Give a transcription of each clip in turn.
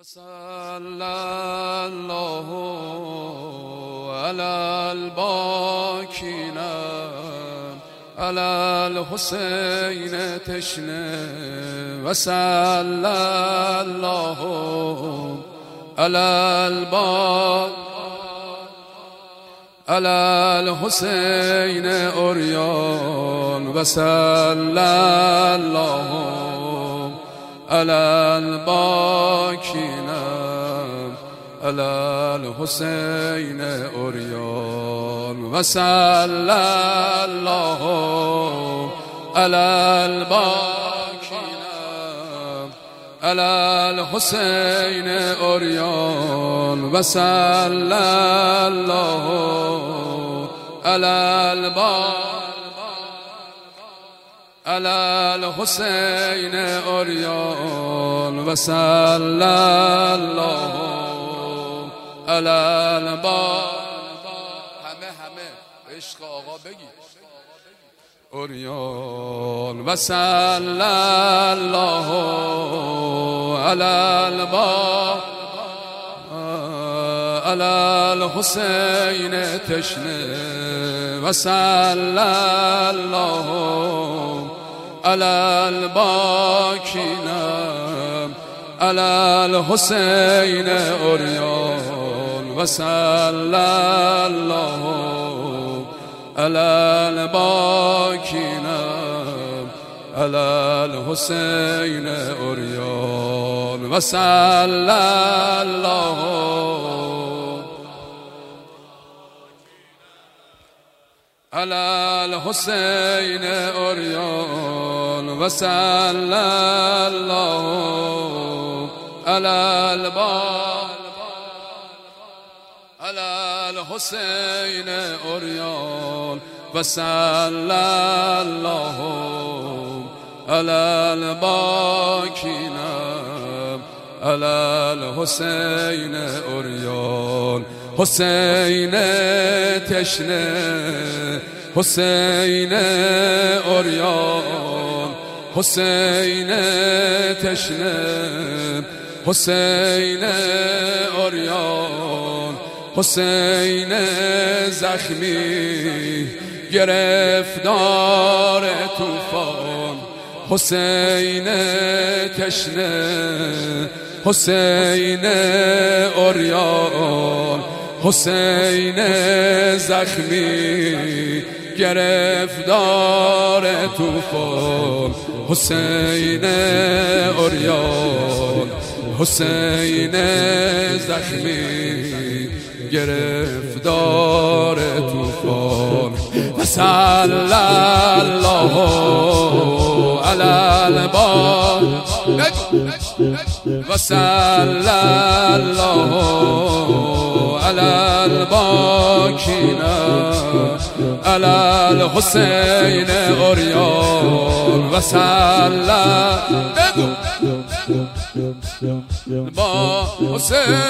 صلی الله علی الباکین علی الحسین تشنه و صلی الله علی الحسین عریان و صلی الله علی الباکین علی الحسین عریان و صلی الله علی الباکین علی الحسین عریان و صلی الله علی علی الحسین عریان و صلی الله علی همه عشق آقا بگی عریان و صلی الله علی الحسین تشنه و صلی الله علی الباکین علی الحسین عریان و صلی الله علی الباکین علی الحسین عریان و صلی الله علی الحسین عریان و صلی الله علی الحسین عریان و صلی الله علی الباکین علی الحسین عریان حسین تشنه حسین عریان حسین تشنه حسین عریان حسین زخمی گرفتار طوفان حسین تشنه حسین عریان حسین زخمی گرفتار طوفان حسین عریان حسین زخمی گرفتار طوفان و صلی الله علی الباکین و صلی الله علی الباکین علی الحسین عریان و صلی با حسین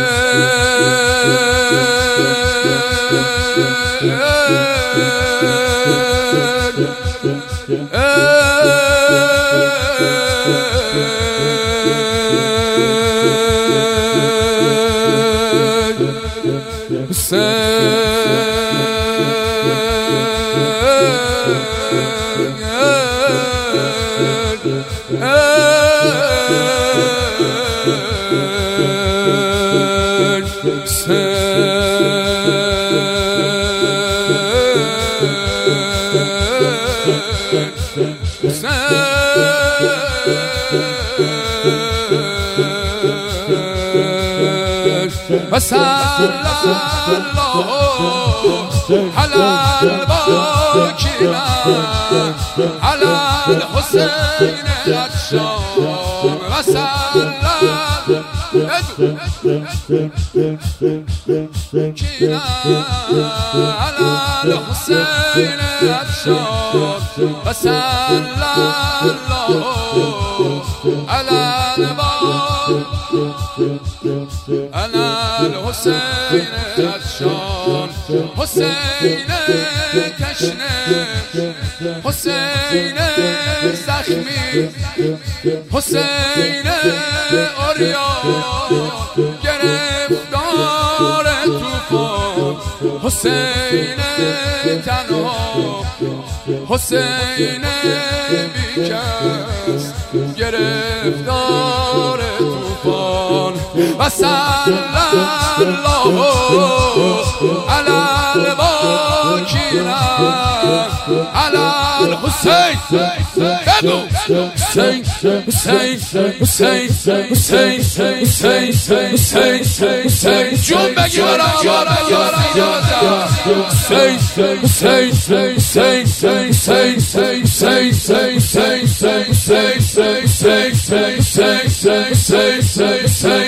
وصلى الله على الباكين على الحسين الشام وصلى على الحسين الشام وصلى الله على على الحسين الشام حسين تشنه حسين زخمی حسین عریان گرفتار طوفان حسین تنها حسین بیکس گرفتار طوفان و صلی الله علی الواکین علی الحسین بگو حسین حسین حسین حسین حسین حسین حسین جون بگی برام حسین حسین حسین حسین حسین حسین